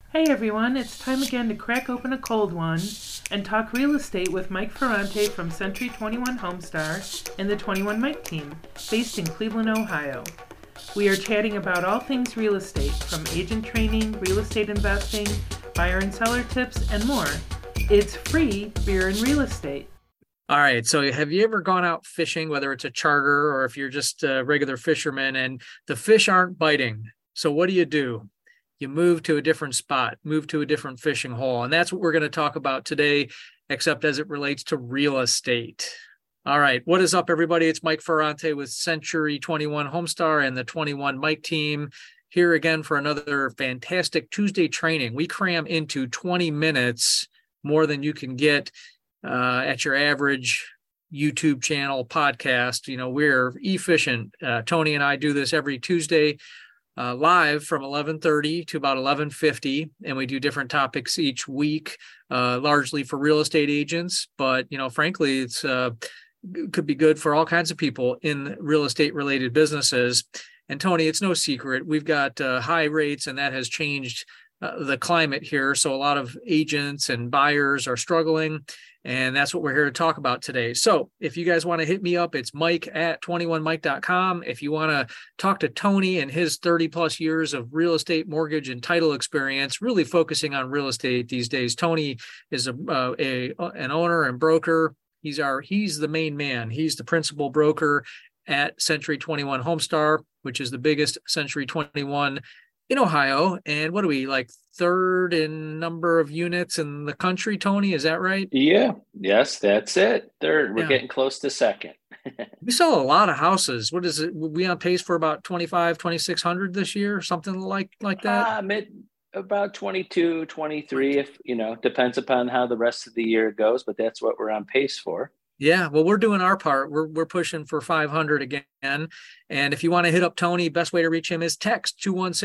Hey everyone, it's time again to crack open a cold one and talk real estate with Mike Ferrante from Century 21 Homestar and the 21 Mike team, based in Cleveland, Ohio. We are chatting about all things real estate, from agent training, real estate investing, buyer and seller tips, and more. It's free beer and real estate. All right. So have you ever gone out fishing, whether it's a charter or if you're just a regular fisherman and the fish aren't biting? So what do? You move to a different spot, move to a different fishing hole. And that's what we're going to talk about today, except as it relates to real estate. All right. What is up, everybody? It's Mike Ferrante with Century 21 Homestar and the 21 Mike team here again for another fantastic Tuesday training. We cram into 20 minutes more than you can get at your average YouTube channel podcast. You know, we're efficient. Tony and I do this every Tuesday live from 11:30 to about 11:50, and we do different topics each week, largely for real estate agents. But, you know, frankly, it's could be good for all kinds of people in real estate related businesses. And Tony, it's no secret, we've got high rates, and that has changed the climate here. So a lot of agents and buyers are struggling. And that's what we're here to talk about today. So if you guys want to hit me up, it's mike@21mike.com. If you want to talk to Tony and his 30 plus years of real estate, mortgage, and title experience, really focusing on real estate these days. Tony is an owner and broker. He's the main man. He's the principal broker at Century 21 Homestar, which is the biggest Century 21 in Ohio. And what are we, like third in number of units in the country, Tony? Is that right? Yeah. Yes, that's it. Third. We're Yeah. getting close to second. We sell a lot of houses. What is it? We on pace for about 2,600 this year, something like that? About 22, 23, if, depends upon how the rest of the year goes, but that's what we're on pace for. Yeah, well, we're doing our part. We're pushing for 500 again. And if you want to hit up Tony, best way to reach him is text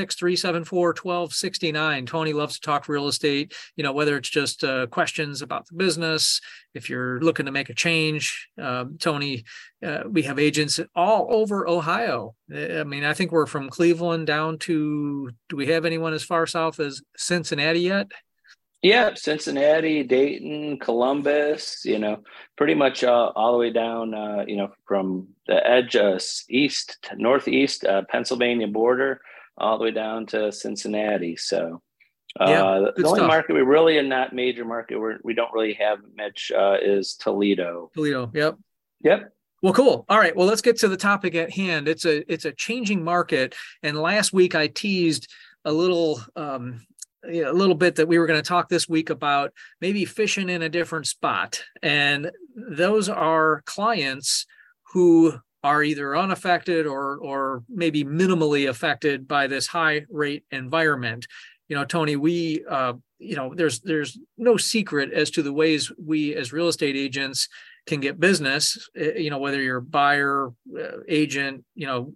216-374-1269. Tony loves to talk real estate, whether it's just questions about the business. If you're looking to make a change, Tony, we have agents all over Ohio. I mean, I think we're from Cleveland down to, do we have anyone as far south as Cincinnati yet? Yeah, Cincinnati, Dayton, Columbus, pretty much all the way down, from the edge east to northeast Pennsylvania border, all the way down to Cincinnati. So Yeah, the good only stuff. market we really are not major market where we don't really have much is Toledo. Toledo, yep. Yep. Well, cool. All right. Well, let's get to the topic at hand. It's a changing market. And last week I teased a little bit that we were going to talk this week about maybe fishing in a different spot. And those are clients who are either unaffected or maybe minimally affected by this high rate environment. Tony, there's no secret as to the ways we as real estate agents can get business, whether you're a buyer, agent,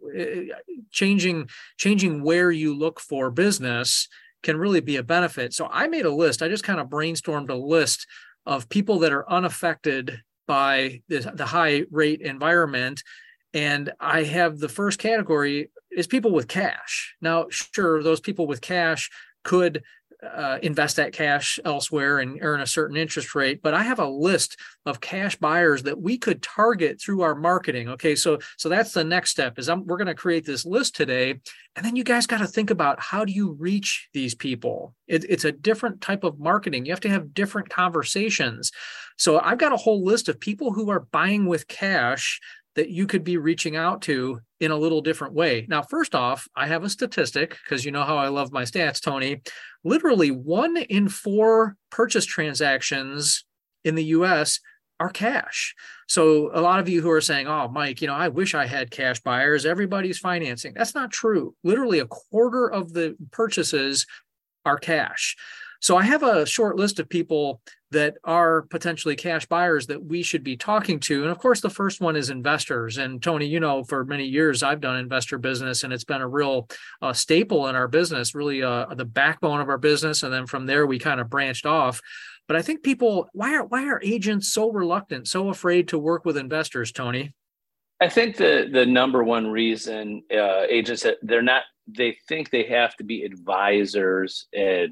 changing where you look for business can really be a benefit. So I made a list. I just kind of brainstormed a list of people that are unaffected by the high rate environment. And I have the first category is people with cash. Now, sure, those people with cash could invest that cash elsewhere and earn a certain interest rate. But I have a list of cash buyers that we could target through our marketing. Okay, so that's the next step is we're going to create this list today. And then you guys got to think about, how do you reach these people? It's a different type of marketing. You have to have different conversations. So I've got a whole list of people who are buying with cash that you could be reaching out to in a little different way. Now, first off, I have a statistic, because you know how I love my stats, Tony. Literally 1 in 4 purchase transactions in the US are cash. So a lot of you who are saying, oh, Mike, I wish I had cash buyers. Everybody's financing. That's not true. Literally a quarter of the purchases are cash. So I have a short list of people that are potentially cash buyers that we should be talking to. And of course, the first one is investors. And Tony, for many years, I've done investor business, and it's been a real staple in our business, really the backbone of our business. And then from there, we kind of branched off. But I think people, why are agents so reluctant, so afraid to work with investors, Tony? I think the number one reason agents, they think they have to be advisors and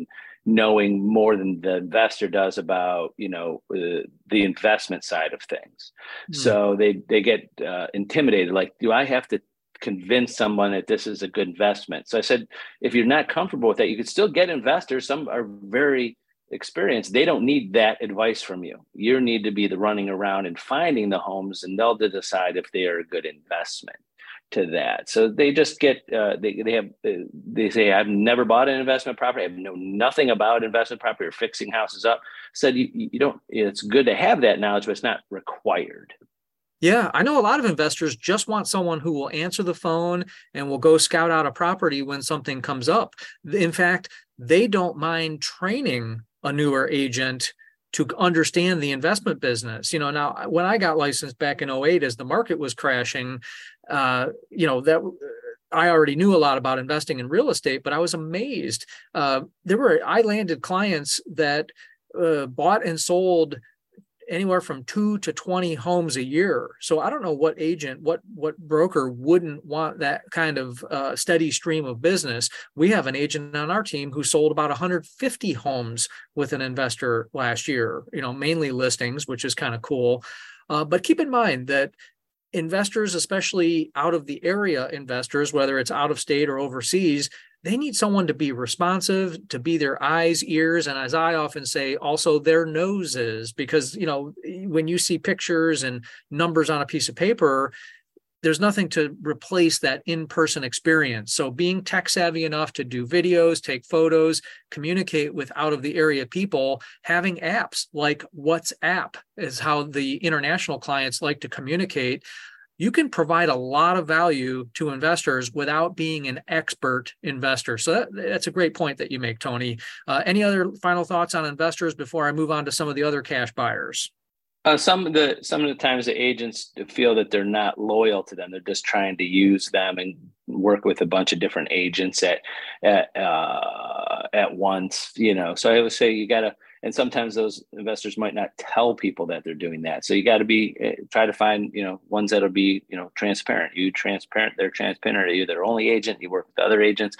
knowing more than the investor does about, the investment side of things. So they get intimidated. Like, do I have to convince someone that this is a good investment? So I said, if you're not comfortable with that, you could still get investors. Some are very experienced. They don't need that advice from you. You need to be the running around and finding the homes, and they'll decide if they are a good investment to that. So they just get they say, I've never bought an investment property, I know nothing about investment property or fixing houses up. Said you don't, it's good to have that knowledge, but it's not required. Yeah, I know a lot of investors just want someone who will answer the phone and will go scout out a property when something comes up. In fact, they don't mind training a newer agent to understand the investment business. Now, when I got licensed back in 2008, as the market was crashing, that I already knew a lot about investing in real estate, but I was amazed. I landed clients that bought and sold anywhere from 2 to 20 homes a year. So I don't know what agent, what broker wouldn't want that kind of steady stream of business. We have an agent on our team who sold about 150 homes with an investor last year, mainly listings, which is kind of cool. But keep in mind that investors, especially out of the area investors, whether it's out of state or overseas, they need someone to be responsive, to be their eyes, ears, and as I often say, also their noses, because, when you see pictures and numbers on a piece of paper, there's nothing to replace that in-person experience. So being tech savvy enough to do videos, take photos, communicate with out of the area people, having apps like WhatsApp is how the international clients like to communicate. You can provide a lot of value to investors without being an expert investor. So that's a great point that you make, Tony. Any other final thoughts on investors before I move on to some of the other cash buyers? Some of the times the agents feel that they're not loyal to them. They're just trying to use them and work with a bunch of different agents at once. So I would say you got to. And sometimes those investors might not tell people that they're doing that. So you got to try to find, ones that'll be, transparent. You transparent, they're transparent. You're their only agent. You work with other agents,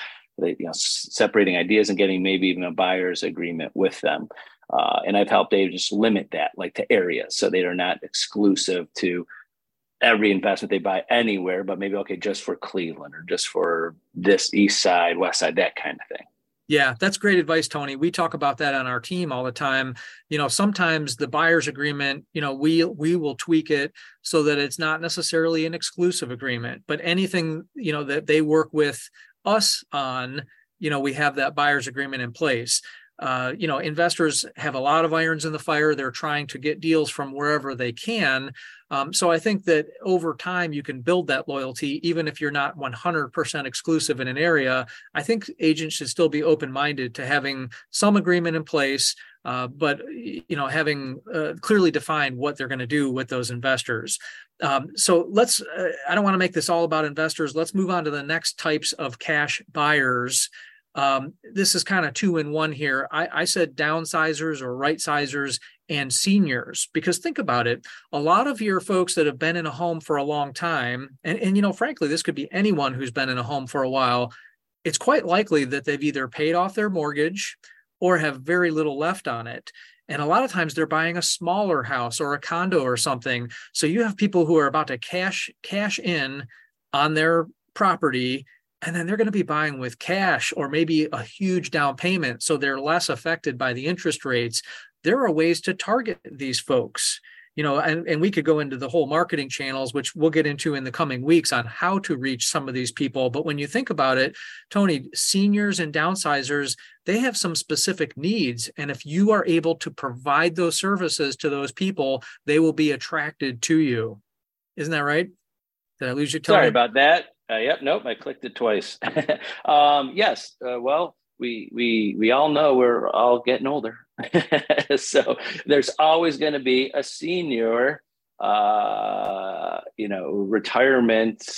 separating ideas and getting maybe even a buyer's agreement with them. And I've helped agents limit that, like to areas, so they are not exclusive to every investment they buy anywhere, but maybe, just for Cleveland or just for this east side, west side, that kind of thing. Yeah, that's great advice, Tony. We talk about that on our team all the time. Sometimes the buyer's agreement, we will tweak it so that it's not necessarily an exclusive agreement, but anything, that they work with us on, we have that buyer's agreement in place. Investors have a lot of irons in the fire. They're trying to get deals from wherever they can. So I think that over time, you can build that loyalty, even if you're not 100% exclusive in an area. I think agents should still be open-minded to having some agreement in place, but having clearly defined what they're going to do with those investors. So let's, I don't want to make this all about investors. Let's move on to the next types of cash buyers. This is kind of 2 in 1 here. I said downsizers or right sizers and seniors, because think about it. A lot of your folks that have been in a home for a long time, and frankly, this could be anyone who's been in a home for a while. It's quite likely that they've either paid off their mortgage or have very little left on it. And a lot of times they're buying a smaller house or a condo or something. So you have people who are about to cash in on their property, and then they're going to be buying with cash or maybe a huge down payment, so they're less affected by the interest rates. There are ways to target these folks, and we could go into the whole marketing channels, which we'll get into in the coming weeks on how to reach some of these people. But when you think about it, Tony, seniors and downsizers, they have some specific needs. And if you are able to provide those services to those people, they will be attracted to you. Isn't that right? Did I lose you, Tony? Sorry about that. Yep. Nope. I clicked it twice. Yes. Well, we all know we're all getting older. So there's always going to be a senior, retirement,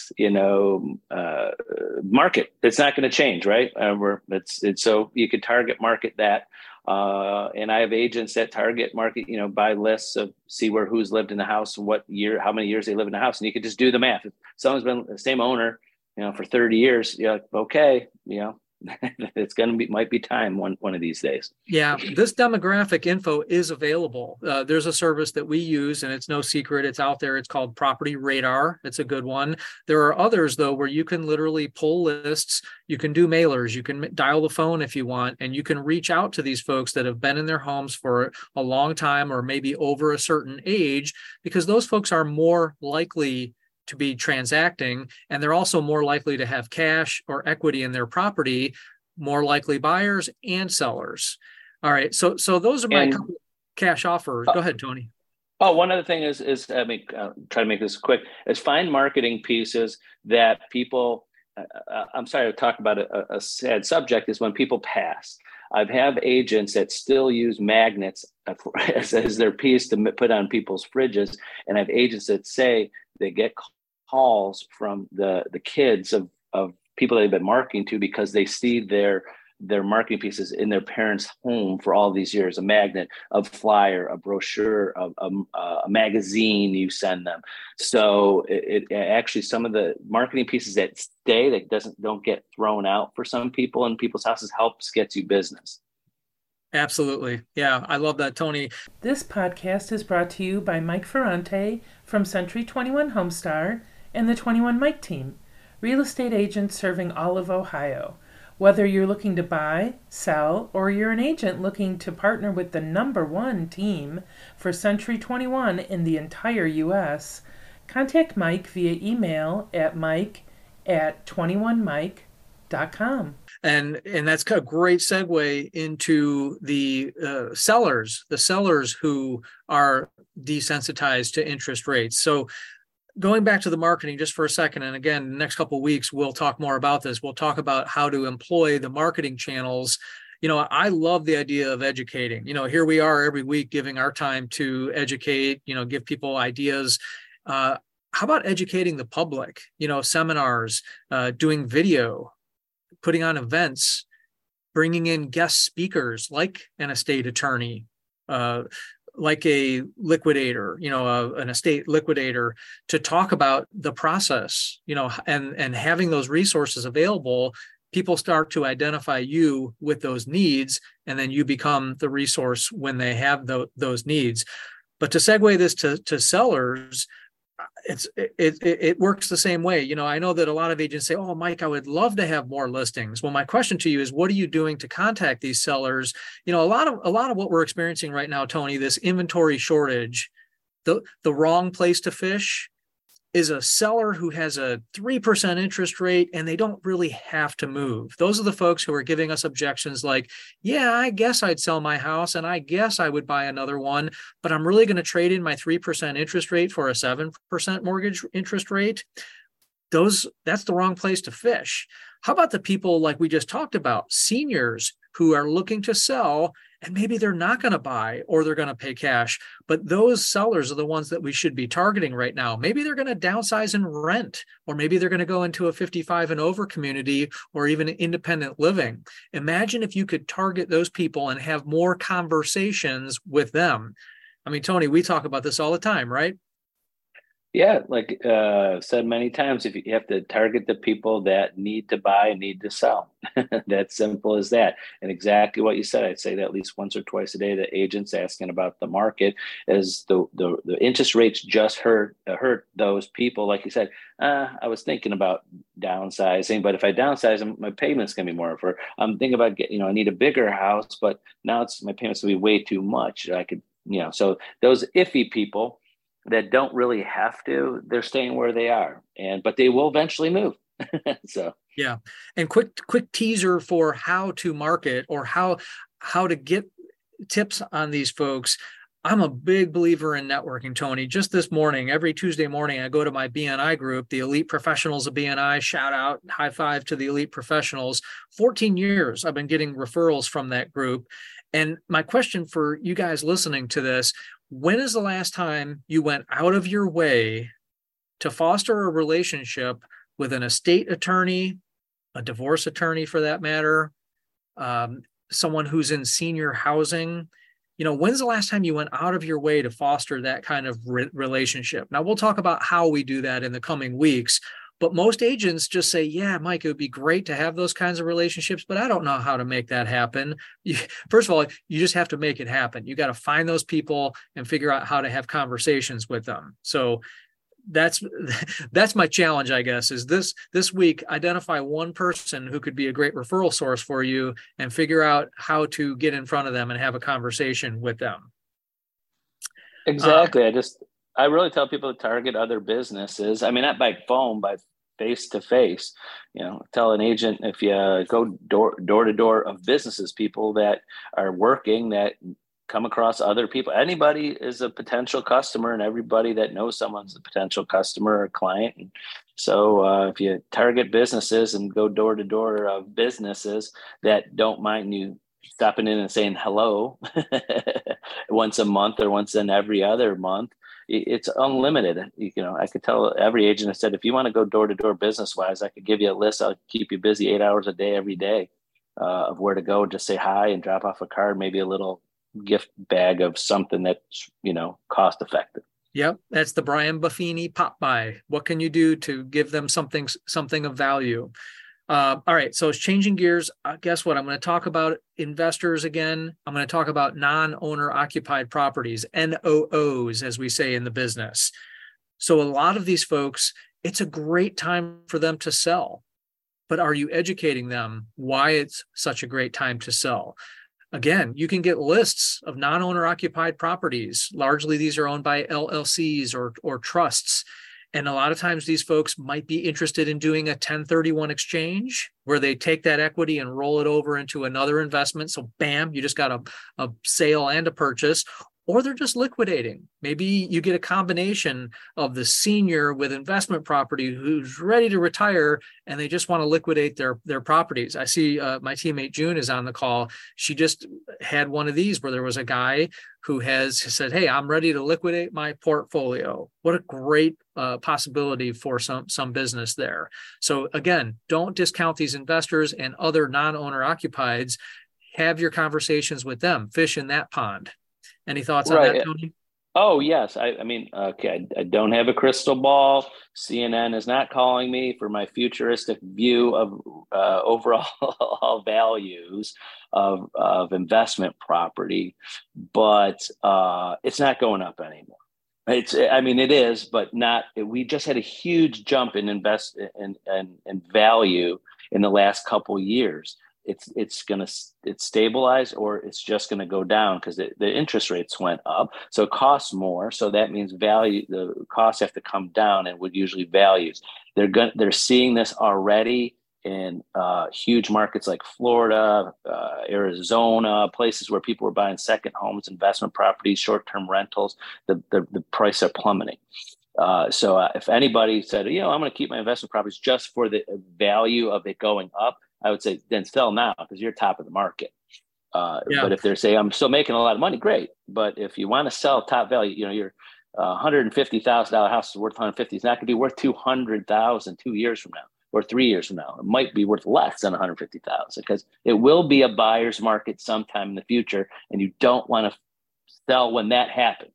market. It's not going to change, right? So you could target market that. And I have agents that target market, by lists of see who's lived in the house and what year, how many years they live in the house. And you could just do the math. If someone's been the same owner, for 30 years, you're like, okay, it's going to be, might be time one of these days. Yeah, this demographic info is available. There's a service that we use, and it's no secret. It's out there. It's called Property Radar. It's a good one. There are others, though, where you can literally pull lists. You can do mailers. You can dial the phone if you want, and you can reach out to these folks that have been in their homes for a long time or maybe over a certain age, because those folks are more likely to be transacting, and they're also more likely to have cash or equity in their property, more likely buyers and sellers. All right, so those are my couple cash offers. Go ahead, Tony. Oh, one other thing is try to make this quick, is find marketing pieces that people, I'm sorry to talk about a sad subject, is when people pass. I have agents that still use magnets as their piece to put on people's fridges. And I have agents that say they get calls from the kids of people they've been marketing to because they see their marketing pieces in their parents' home for all these years, a magnet, a flyer, a brochure, a magazine you send them. So it actually, some of the marketing pieces that stay, that don't get thrown out for some people in people's houses, helps get you business. Absolutely. Yeah, I love that, Tony. This podcast is brought to you by Mike Ferrante from Century 21 Homestar and the 21 Mike team, real estate agents serving all of Ohio. Whether you're looking to buy, sell, or you're an agent looking to partner with the #1 team for Century 21 in the entire U.S., contact Mike via email at mike@21mike.com. And that's a great segue into the sellers who are desensitized to interest rates. So going back to the marketing just for a second, and again, the next couple of weeks, we'll talk more about this. We'll talk about how to employ the marketing channels. I love the idea of educating. Here we are every week giving our time to educate, give people ideas. How about educating the public? Seminars, doing video, putting on events, bringing in guest speakers like an estate attorney, like a liquidator, an estate liquidator, to talk about the process, and having those resources available. People start to identify you with those needs, and then you become the resource when they have those needs. But to segue this to sellers, it works the same way. I know that a lot of agents say, "Oh, Mike, I would love to have more listings." Well, my question to you is, what are you doing to contact these sellers? A lot of what we're experiencing right now, Tony, this inventory shortage, the wrong place to fish is a seller who has a 3% interest rate and they don't really have to move. Those are the folks who are giving us objections like, "Yeah, I guess I'd sell my house and I guess I would buy another one, but I'm really going to trade in my 3% interest rate for a 7% mortgage interest rate." That's the wrong place to fish. How about the people like we just talked about, seniors who are looking to sell, and maybe they're not going to buy or they're going to pay cash, but those sellers are the ones that we should be targeting right now. Maybe they're going to downsize and rent, or maybe they're going to go into a 55 and over community or even independent living. Imagine if you could target those people and have more conversations with them. I mean, Tony, we talk about this all the time, right? Yeah, like said many times, if you have to target the people that need to buy and need to sell. That's simple as that. And exactly what you said, I'd say that at least once or twice a day, the agents asking about the market, as the interest rates just hurt those people. Like you said, I was thinking about downsizing, but if I downsize, my payment's going to be more. I'm thinking about I need a bigger house, but now my payment's going to be way too much. I could, so those iffy people that don't really have to, they're staying where they are, but they will eventually move. So yeah. And quick teaser for how to market or how to get tips on these folks. I'm a big believer in networking, Tony. Just this morning, every Tuesday morning, I go to my BNI group, the Elite Professionals of BNI. Shout out, high five to the Elite Professionals. 14 years I've been getting referrals from that group. And my question for you guys listening to this, when is the last time you went out of your way to foster a relationship with an estate attorney, a divorce attorney for that matter, someone who's in senior housing? When's the last time you went out of your way to foster that kind of relationship? Now, we'll talk about how we do that in the coming weeks, But most agents just say, yeah, Mike, it would be great to have those kinds of relationships, but I don't know how to make that happen. First of all, you just have to make it happen. You got to find those people and figure out how to have conversations with them. So that's my challenge, I guess, is this week, identify one person who could be a great referral source for you and figure out how to get in front of them and have a conversation with them. Exactly. I really tell people to target other businesses. I mean, not by phone, but face to face. Tell an agent, if you go door to door of businesses, people that are working, that come across other people. Anybody is a potential customer, and everybody that knows someone's a potential customer or client. And so if you target businesses and go door to door of businesses that don't mind you stopping in and saying hello once a month or once in every other month, it's unlimited. I could tell every agent, I said, if you want to go door to door business wise, I could give you a list. I'll keep you busy 8 hours a day, every day, of where to go. Just say hi and drop off a card, maybe a little gift bag of something that's, cost effective. Yep. That's the Brian Buffini pop by. What can you do to give them something of value? All right. So it's changing gears. Guess what? I'm going to talk about investors again. I'm going to talk about non-owner occupied properties, NOOs, as we say in the business. So a lot of these folks, it's a great time for them to sell, but are you educating them why it's such a great time to sell? Again, you can get lists of non-owner occupied properties. Largely, these are owned by LLCs or trusts. And a lot of times these folks might be interested in doing a 1031 exchange where they take that equity and roll it over into another investment. So bam, you just got a sale and a purchase. Or they're just liquidating. Maybe you get a combination of the senior with investment property who's ready to retire and they just want to liquidate their properties. I see my teammate June is on the call. She just had one of these where there was a guy who has said, hey, I'm ready to liquidate my portfolio. What a great possibility for some business there. So again, don't discount these investors and other non-owner occupieds. Have your conversations with them. Fish in that pond. Any thoughts on that, Tony? Oh, yes. I mean, okay, I don't have a crystal ball. CNN is not calling me for my futuristic view of overall values of investment property, but it's not going up anymore. It is, but not. We just had a huge jump in value in the last couple of years. It's stabilized, or it's just going to go down because the interest rates went up, so it costs more. So that means the costs have to come down, and would usually values. They're seeing this already in huge markets like Florida, Arizona, places where people were buying second homes, investment properties, short-term rentals. The prices are plummeting. So if anybody said, I'm going to keep my investment properties just for the value of it going up, I would say then sell now because you're top of the market. But if they're saying I'm still making a lot of money, great. But if you want to sell top value, your $150,000 house is worth 150. It's not going to be worth 200,000 2 years from now or 3 years from now. It might be worth less than 150,000 because it will be a buyer's market sometime in the future, and you don't want to sell when that happens.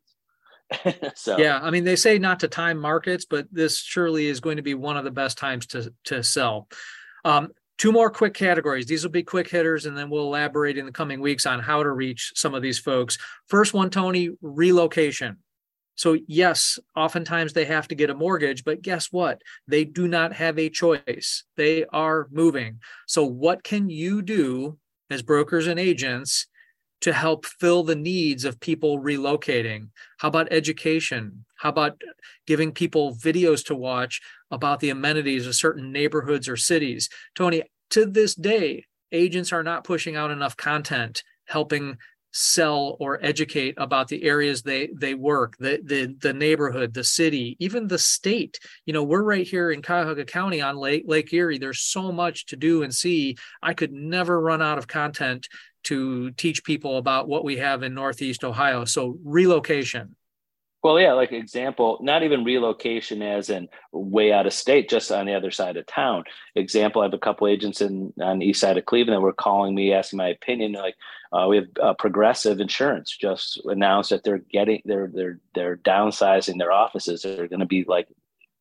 So yeah, I mean, they say not to time markets, but this surely is going to be one of the best times to sell. Two more quick categories. These will be quick hitters, and then we'll elaborate in the coming weeks on how to reach some of these folks. First one, Tony, relocation. So yes, oftentimes they have to get a mortgage, but guess what? They do not have a choice. They are moving. So what can you do as brokers and agents to help fill the needs of people relocating? How about education? How about giving people videos to watch about the amenities of certain neighborhoods or cities? Tony, to this day, agents are not pushing out enough content helping sell or educate about the areas they work, the neighborhood, the city, even the state. We're right here in Cuyahoga County on Lake Erie. There's so much to do and see. I could never run out of content to teach people about what we have in Northeast Ohio. So relocation. Well, yeah, like example, not even relocation as in way out of state, just on the other side of town. Example, I have a couple agents on the east side of Cleveland that were calling me, asking my opinion. Like, we have Progressive Insurance just announced that they're downsizing their offices. They're going to be like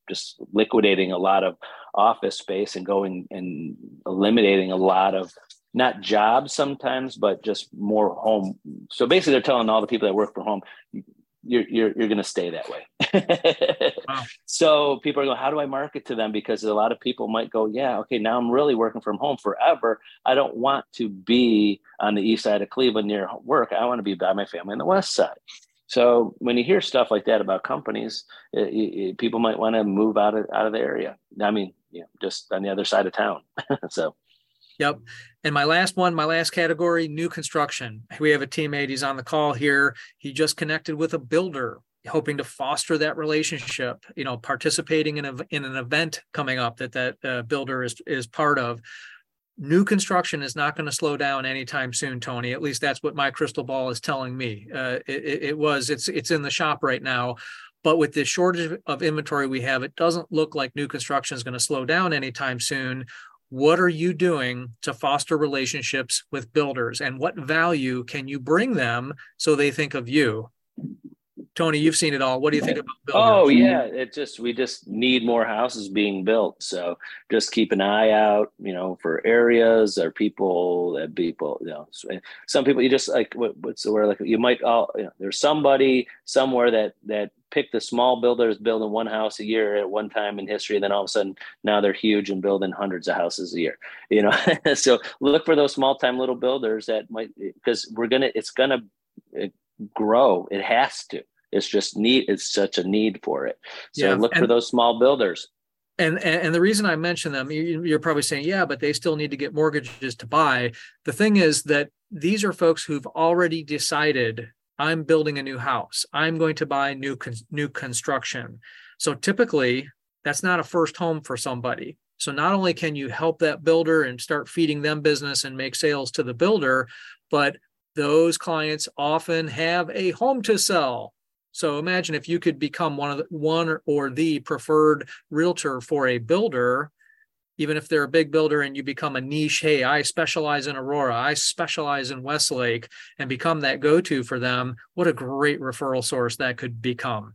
just liquidating a lot of office space and going and eliminating a lot of not jobs sometimes, but just more home. So basically, they're telling all the people that work from home, you're going to stay that way. Wow. So people are going, how do I market to them? Because a lot of people might go, yeah, okay, now I'm really working from home forever. I don't want to be on the east side of Cleveland near work. I want to be by my family on the west side. So when you hear stuff like that about companies, people might want to move out of the area. I mean, just on the other side of town. So. Yep. And my last category, new construction. We have a teammate. He's on the call here. He just connected with a builder, hoping to foster that relationship, participating in an event coming up that builder is part of. New construction is not going to slow down anytime soon, Tony. At least that's what my crystal ball is telling me. It's in the shop right now. But with the shortage of inventory we have, it doesn't look like new construction is going to slow down anytime soon. What are you doing to foster relationships with builders, and what value can you bring them so they think of you? Tony, you've seen it all. What do you think about builders? Oh yeah, we just need more houses being built. So just keep an eye out, for areas or people. Some people you just like what's the word? Like you might there's somebody somewhere that picked the small builders building one house a year at one time in history, and then all of a sudden now they're huge and building hundreds of houses a year. So look for those small time little builders that might, because it's gonna grow. It has to. It's just it's such a need for it. So look for those small builders. And the reason I mention them, you're probably saying, yeah, but they still need to get mortgages to buy. The thing is that these are folks who've already decided, I'm building a new house. I'm going to buy new construction. So typically, that's not a first home for somebody. So not only can you help that builder and start feeding them business and make sales to the builder, but those clients often have a home to sell. So imagine if you could become one or the preferred realtor for a builder, even if they're a big builder and you become a niche, hey, I specialize in Aurora, I specialize in Westlake, and become that go-to for them. What a great referral source that could become.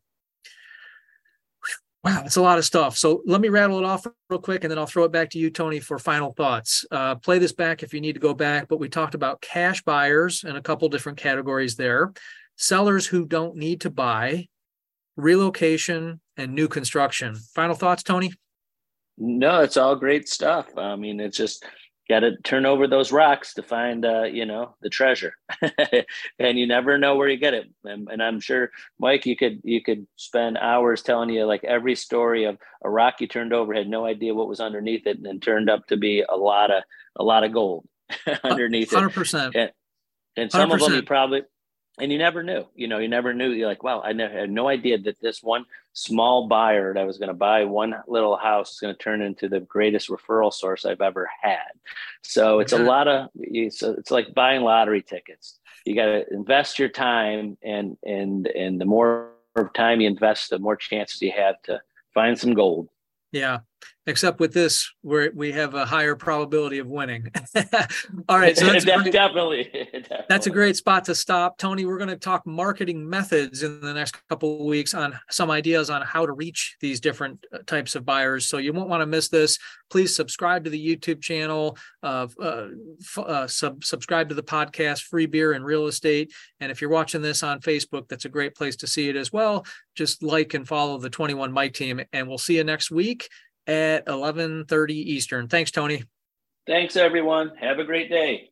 Wow, that's a lot of stuff. So let me rattle it off real quick, and then I'll throw it back to you, Tony, for final thoughts. Play this back if you need to go back, but we talked about cash buyers and a couple different categories there. Sellers who don't need to buy, relocation, and new construction. Final thoughts, Tony? No, it's all great stuff. I mean, it's just got to turn over those rocks to find, the treasure, and you never know where you get it. And I'm sure, Mike, you could spend hours telling you like every story of a rock you turned over, had no idea what was underneath it, and then turned up to be a lot of gold underneath 100%. it. And some 100%. Of them you probably. And you never knew, you never knew. You're like, wow, I had no idea that this one small buyer that was going to buy one little house is going to turn into the greatest referral source I've ever had. So it's it's like buying lottery tickets. You got to invest your time, and the more time you invest, the more chances you have to find some gold. Yeah. Except with this, we have a higher probability of winning. All right. So definitely. That's a great spot to stop. Tony, we're going to talk marketing methods in the next couple of weeks on some ideas on how to reach these different types of buyers. So you won't want to miss this. Please subscribe to the YouTube channel, subscribe to the podcast, Free Beer and Real Estate. And if you're watching this on Facebook, that's a great place to see it as well. Just like and follow the 21 Mike team, and we'll see you next week at 11:30 Eastern. Thanks, Tony. Thanks, everyone. Have a great day.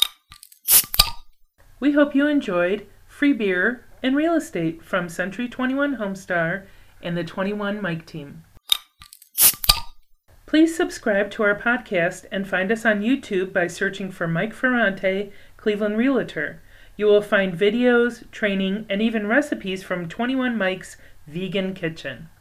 We hope you enjoyed Free Beer and Real Estate from Century 21 Homestar and the 21 Mike team. Please subscribe to our podcast and find us on YouTube by searching for Mike Ferrante, Cleveland Realtor. You will find videos, training, and even recipes from 21 Mike's Vegan Kitchen.